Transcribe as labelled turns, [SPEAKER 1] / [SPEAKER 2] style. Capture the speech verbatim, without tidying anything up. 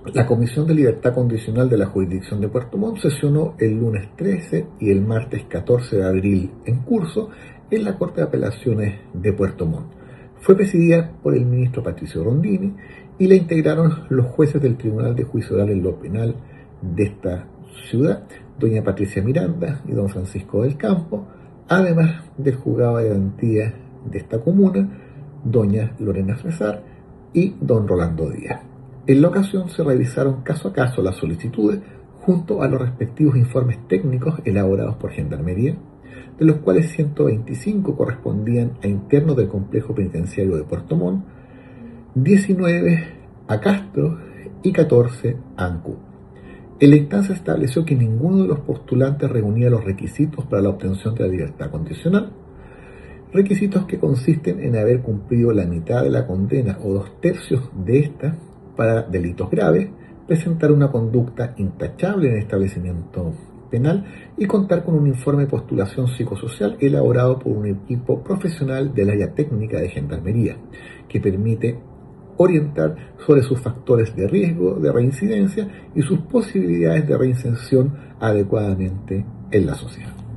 [SPEAKER 1] La Comisión de Libertad Condicional de la Jurisdicción de Puerto Montt sesionó el lunes trece y el martes catorce de abril en curso en la Corte de Apelaciones de Puerto Montt. Fue presidida por el ministro Patricio Rondini y la integraron los jueces del Tribunal de Juicio Oral en lo Penal de esta ciudad, doña Patricia Miranda y don Francisco del Campo, además del juzgado de garantía de esta comuna, doña Lorena Fresar y don Rolando Díaz. En la ocasión se revisaron caso a caso las solicitudes junto a los respectivos informes técnicos elaborados por Gendarmería, de los cuales ciento veinticinco correspondían a internos del complejo penitenciario de Puerto Montt, diecinueve a Castro y catorce a Ancud. En la instancia estableció que ninguno de los postulantes reunía los requisitos para la obtención de la libertad condicional, requisitos que consisten en haber cumplido la mitad de la condena o dos tercios de esta para delitos graves, presentar una conducta intachable en el establecimiento penal y contar con un informe de postulación psicosocial elaborado por un equipo profesional del área técnica de Gendarmería, que permite orientar sobre sus factores de riesgo de reincidencia y sus posibilidades de reinserción adecuadamente en la sociedad.